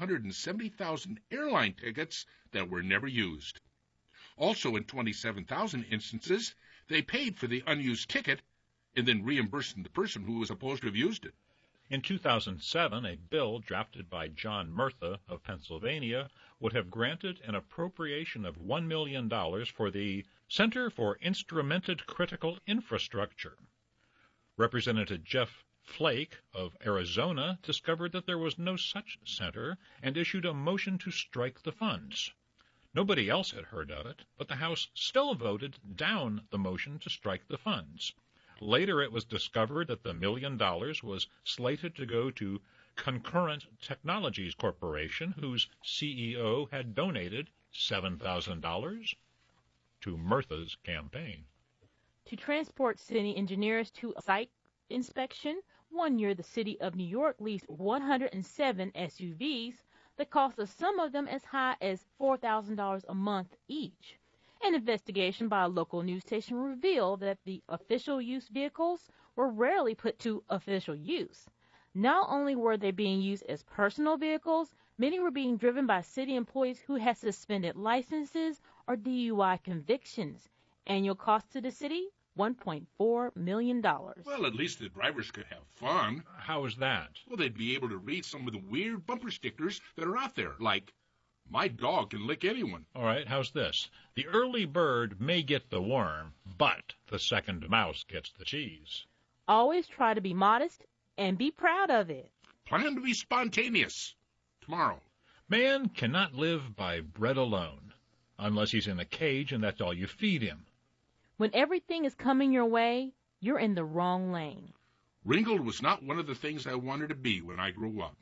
270,000 airline tickets that were never used. Also, in 27,000 instances, they paid for the unused ticket and then reimbursed the person who was supposed to have used it. In 2007, a bill drafted by John Murtha of Pennsylvania would have granted an appropriation of $1 million for the Center for Instrumented Critical Infrastructure. Representative Jeff Flake of Arizona discovered that there was no such center and issued a motion to strike the funds. Nobody else had heard of it, but the House still voted down the motion to strike the funds. Later, it was discovered that the $1 million was slated to go to Concurrent Technologies Corporation, whose CEO had donated $7,000 to Murtha's campaign. To transport city engineers to a site inspection, one year the city of New York leased 107 SUVs, the cost of some of them as high as $4,000 a month each. An investigation by a local news station revealed that the official use vehicles were rarely put to official use. Not only were they being used as personal vehicles, many were being driven by city employees who had suspended licenses or DUI convictions. Annual cost to the city, $1.4 million. Well, at least the drivers could have fun. How is that? Well, they'd be able to read some of the weird bumper stickers that are out there, like, My dog can lick anyone. All right, how's this? The early bird may get the worm, but the second mouse gets the cheese. Always try to be modest and be proud of it. Plan to be spontaneous. Tomorrow. Man cannot live by bread alone, unless he's in a cage and that's all you feed him. When everything is coming your way, you're in the wrong lane. Ringgold was not one of the things I wanted to be when I grew up.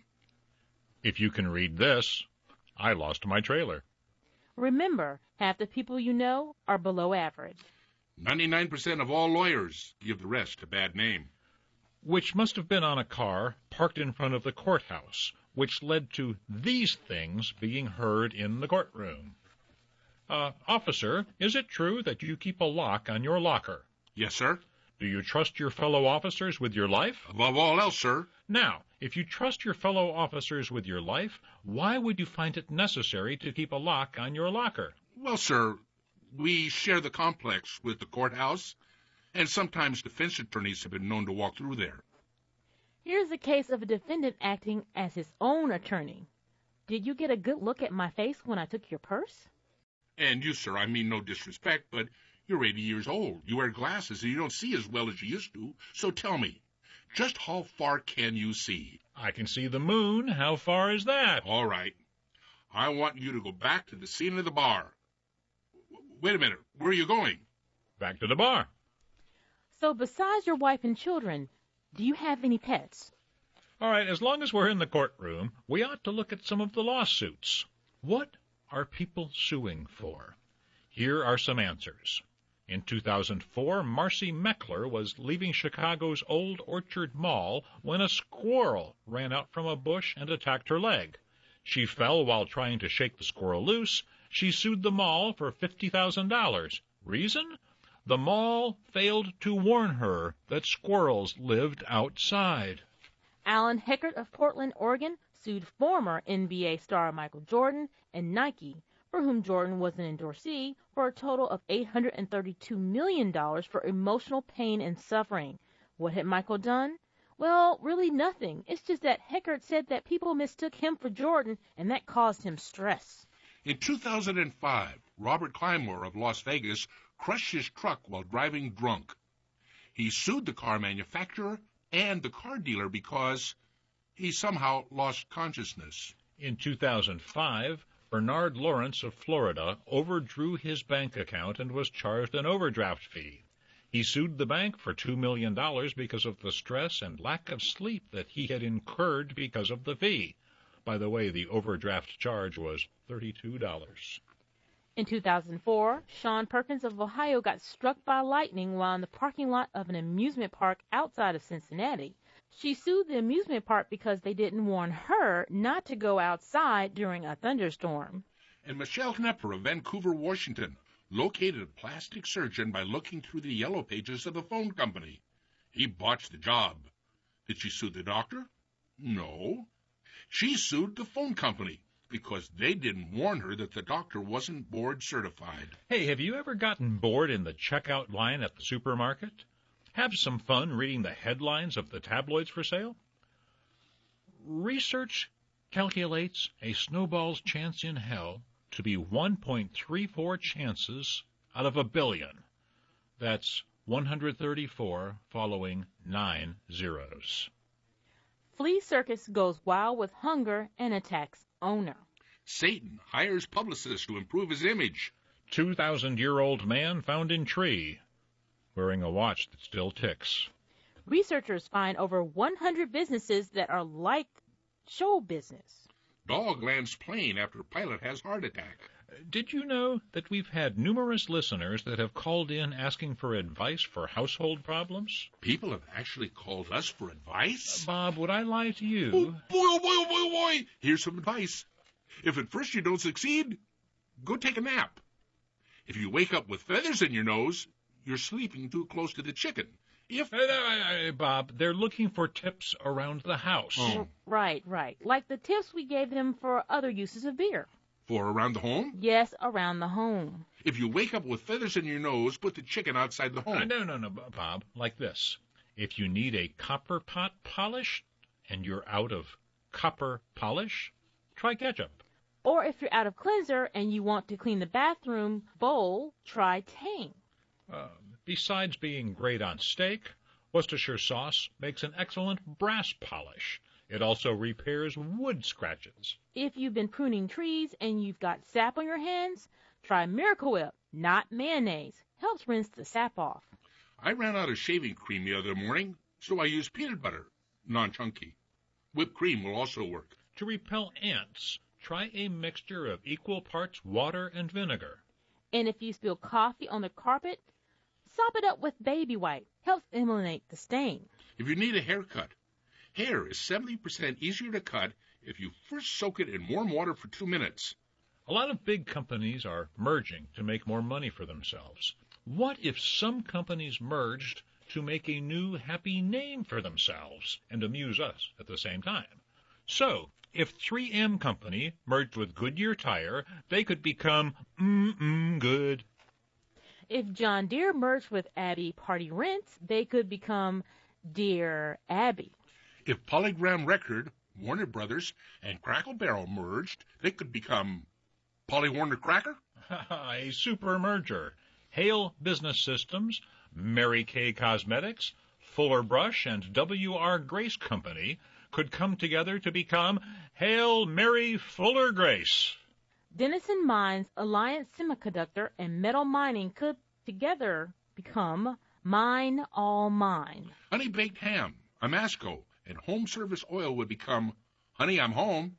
If you can read this, I lost my trailer. Remember, half the people you know are below average. 99% of all lawyers give the rest a bad name. Which must have been on a car parked in front of the courthouse, which led to these things being heard in the courtroom. Officer, is it true that you keep a lock on your locker? Yes, sir. Do you trust your fellow officers with your life? Above all else, sir. Now, if you trust your fellow officers with your life, why would you find it necessary to keep a lock on your locker? Well, sir, we share the complex with the courthouse, and sometimes defense attorneys have been known to walk through there. Here's a case of a defendant acting as his own attorney. Did you get a good look at my face when I took your purse? And you, sir, I mean no disrespect, but you're 80 years old. You wear glasses and you don't see as well as you used to. So tell me, just how far can you see? I can see the moon. How far is that? All right. I want you to go back to the scene of the bar. Wait a minute. Where are you going? Back to the bar. So besides your wife and children, do you have any pets? All right, as long as we're in the courtroom, we ought to look at some of the lawsuits. What are people suing for? Here are some answers. In 2004, Marcy Meckler was leaving Chicago's Old Orchard Mall when a squirrel ran out from a bush and attacked her leg. She fell while trying to shake the squirrel loose. She sued the mall for $50,000. Reason? The mall failed to warn her that squirrels lived outside. Alan Heckert of Portland, Oregon, sued former NBA star Michael Jordan and Nike, for whom Jordan was an endorsee, for a total of $832 million for emotional pain and suffering. What had Michael done? Well, really nothing. It's just that Heckert said that people mistook him for Jordan, and that caused him stress. In 2005, Robert Clymore of Las Vegas crushed his truck while driving drunk. He sued the car manufacturer and the car dealer because he somehow lost consciousness. In 2005, Bernard Lawrence of Florida overdrew his bank account and was charged an overdraft fee. He sued the bank for $2 million because of the stress and lack of sleep that he had incurred because of the fee. By the way, the overdraft charge was $32. In 2004, Sean Perkins of Ohio got struck by lightning while in the parking lot of an amusement park outside of Cincinnati. She sued the amusement park because they didn't warn her not to go outside during a thunderstorm. And Michelle Knepper of Vancouver, Washington, located a plastic surgeon by looking through the yellow pages of the phone company. He botched the job. Did she sue the doctor? No. She sued the phone company because they didn't warn her that the doctor wasn't board certified. Hey, have you ever gotten bored in the checkout line at the supermarket? Have some fun reading the headlines of the tabloids for sale? Research calculates a snowball's chance in hell to be 1.34 chances out of a billion. That's 134 following 9 zeros. Flea Circus goes wild with hunger and attacks owner. Satan hires publicists to improve his image. 2,000-year-old man found in tree, wearing a watch that still ticks. Researchers find over 100 businesses that are like show business. Dog lands plane after pilot has heart attack. Did you know that we've had numerous listeners that have called in asking for advice for household problems? People have actually called us for advice? Bob, would I lie to you? Oh, boy, oh, boy, oh, boy, oh, boy. Here's some advice. If at first you don't succeed, go take a nap. If you wake up with feathers in your nose, you're sleeping too close to the chicken. Bob, they're looking for tips around the house. Oh. Right. Like the tips we gave them for other uses of beer. For around the home? Yes, around the home. If you wake up with feathers in your nose, put the chicken outside the home. No, Bob. Like this. If you need a copper pot polish and you're out of copper polish, try ketchup. Or if you're out of cleanser and you want to clean the bathroom bowl, try Tang. Besides being great on steak, Worcestershire sauce makes an excellent brass polish. It also repairs wood scratches. If you've been pruning trees and you've got sap on your hands, try Miracle Whip, not mayonnaise. Helps rinse the sap off. I ran out of shaving cream the other morning, so I used peanut butter, non-chunky. Whipped cream will also work. To repel ants, try a mixture of equal parts water and vinegar. And if you spill coffee on the carpet, sop it up with baby white. Helps eliminate the stain. If you need a haircut, hair is 70% easier to cut if you first soak it in warm water for 2 minutes. A lot of big companies are merging to make more money for themselves. What if some companies merged to make a new happy name for themselves and amuse us at the same time? So, if 3M Company merged with Goodyear Tire, they could become Good. If John Deere merged with Abbey Party Rents, they could become Dear Abbey. If Polygram Record, Warner Brothers, and Crackle Barrel merged, they could become Polly Warner Cracker? A super merger. Hale Business Systems, Mary Kay Cosmetics, Fuller Brush, and W.R. Grace Company could come together to become Hail Mary Fuller Grace. Denison Mines, Alliance Semiconductor, and Metal Mining could together become Mine All Mine. Honey Baked Ham, Amasco, and Home Service Oil would become Honey, I'm Home.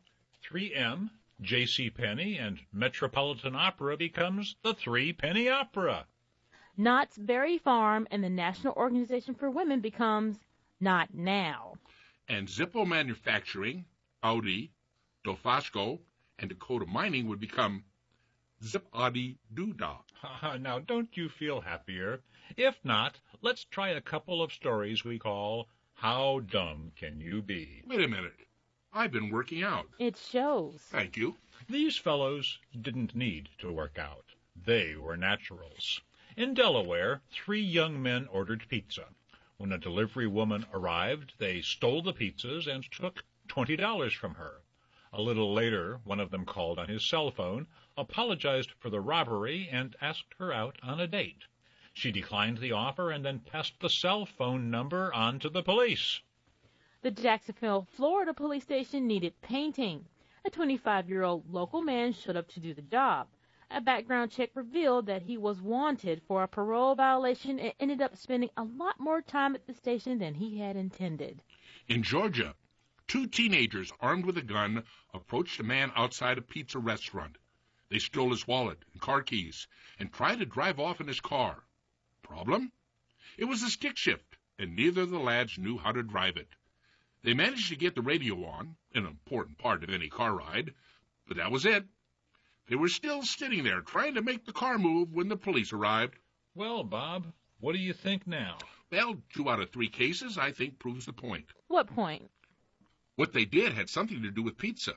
3M, JCPenney, and Metropolitan Opera becomes the Three Penny Opera. Knott's Berry Farm and the National Organization for Women becomes Not Now. And Zippo Manufacturing, Audi, Dofasco, and Dakota Mining would become Zip Audi Doodah. Now, don't you feel happier? If not, let's try a couple of stories we call How Dumb Can You Be? Wait a minute. I've been working out. It shows. Thank you. These fellows didn't need to work out. They were naturals. In Delaware, 3 young men ordered pizza. When a delivery woman arrived, they stole the pizzas and took $20 from her. A little later, one of them called on his cell phone, apologized for the robbery, and asked her out on a date. She declined the offer and then passed the cell phone number on to the police. The Jacksonville, Florida police station needed painting. A 25-year-old local man showed up to do the job. A background check revealed that he was wanted for a parole violation and ended up spending a lot more time at the station than he had intended. In Georgia, 2 teenagers armed with a gun approached a man outside a pizza restaurant. They stole his wallet and car keys and tried to drive off in his car. Problem? It was a stick shift, and neither of the lads knew how to drive it. They managed to get the radio on, an important part of any car ride, but that was it. They were still sitting there trying to make the car move when the police arrived. Well, Bob, what do you think now? Well, 2 out of 3 cases, I think, proves the point. What point? What they did had something to do with pizza.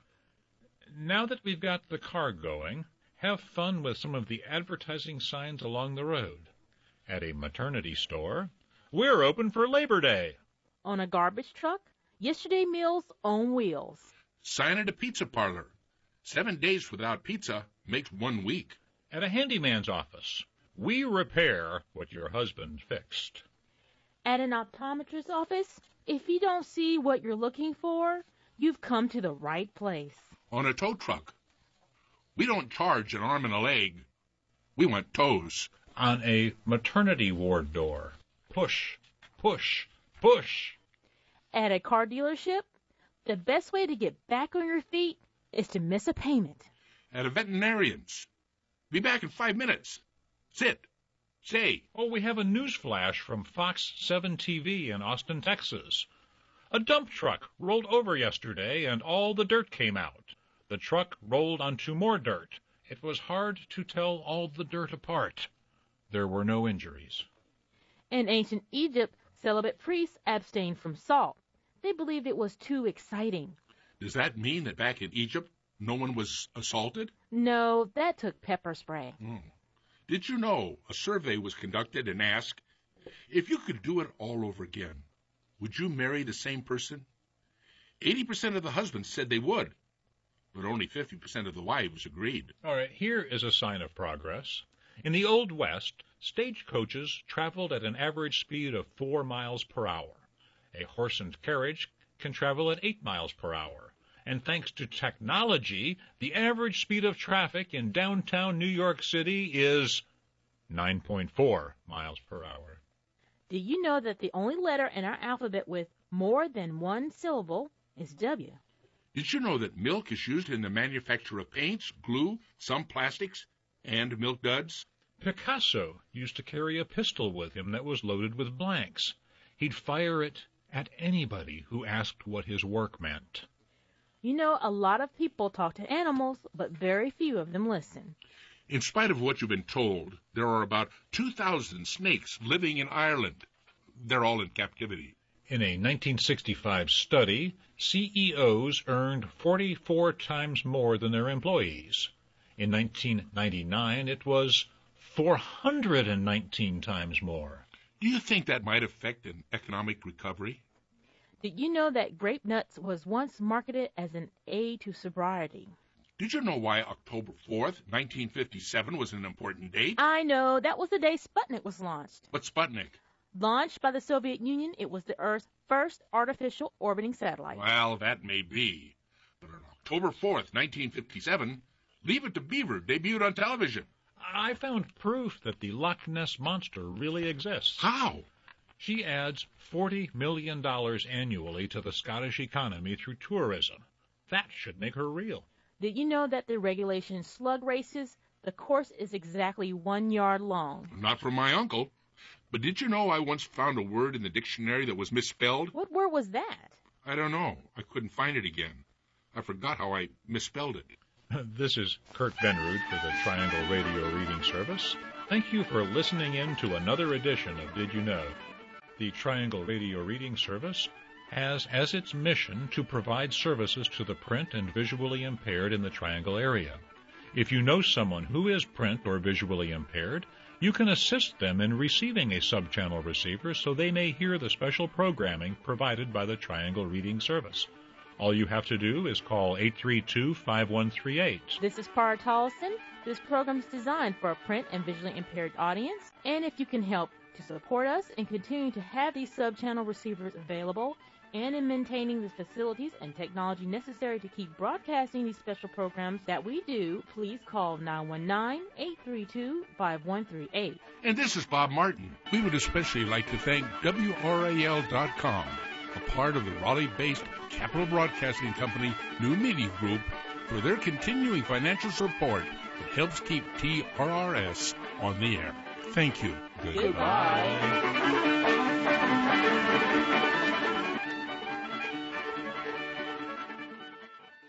Now that we've got the car going, have fun with some of the advertising signs along the road. At a maternity store, we're open for Labor Day. On a garbage truck, yesterday meals on wheels. Sign at a pizza parlor. 7 days without pizza makes 1 week. At a handyman's office, we repair what your husband fixed. At an optometrist's office, if you don't see what you're looking for, you've come to the right place. On a tow truck. We don't charge an arm and a leg. We want toes. On a maternity ward door, push, push, push. At a car dealership, the best way to get back on your feet is to miss a payment. At a veterinarian's. Be back in 5 minutes. Sit. Say. Oh, we have a news flash from Fox 7 TV in Austin, Texas. A dump truck rolled over yesterday and all the dirt came out. The truck rolled onto more dirt. It was hard to tell all the dirt apart. There were no injuries. In ancient Egypt, celibate priests abstained from salt. They believed it was too exciting. Does that mean that back in Egypt, no one was assaulted? No, that took pepper spray. Did you know a survey was conducted and asked, if you could do it all over again, would you marry the same person? 80% of the husbands said they would. but only 50% of the wives agreed. All right, here is a sign of progress. In the Old West, stagecoaches traveled at an average speed of 4 miles per hour. A horse and carriage can travel at 8 miles per hour. And thanks to technology, the average speed of traffic in downtown New York City is 9.4 miles per hour. Do you know that the only letter in our alphabet with more than one syllable is W? Did you know that milk is used in the manufacture of paints, glue, some plastics, and milk duds? Picasso used to carry a pistol with him that was loaded with blanks. He'd fire it at anybody who asked what his work meant. You know, a lot of people talk to animals, but very few of them listen. In spite of what you've been told, there are about 2,000 snakes living in Ireland. They're all in captivity. In a 1965 study, CEOs earned 44 times more than their employees. In 1999, it was 419 times more. Do you think that might affect an economic recovery? Did you know that grape nuts was once marketed as an aid to sobriety? Did you know why October 4th, 1957 was an important date? I know. That was the day Sputnik was launched. But Sputnik? Launched by the Soviet Union, it was the Earth's first artificial orbiting satellite. Well, that may be. But on October 4th, 1957, Leave It to Beaver debuted on television. I found proof that the Loch Ness Monster really exists. How? She adds $40 million annually to the Scottish economy through tourism. That should make her real. Did you know that the regulation slug races, the course is exactly 1 yard long? Not from my uncle. But did you know I once found a word in the dictionary that was misspelled? What word was that? I don't know. I couldn't find it again. I forgot how I misspelled it. This is Kurt Benrud for the Triangle Radio Reading Service. Thank you for listening in to another edition of Did You Know? The Triangle Radio Reading Service has as its mission to provide services to the print and visually impaired in the Triangle area. If you know someone who is print or visually impaired, you can assist them in receiving a sub-channel receiver so they may hear the special programming provided by the Triangle Reading Service. All you have to do is call 832-5138. This is Para Tolleson. This program is designed for a print and visually impaired audience, and if you can help to support us in continuing to have these sub-channel receivers available and in maintaining the facilities and technology necessary to keep broadcasting these special programs that we do, please call 919-832-5138. And this is Bob Martin. We would especially like to thank WRAL.com, a part of the Raleigh-based Capital Broadcasting Company New Media Group, for their continuing financial support that helps keep TRRS on the air. Thank you. Goodbye.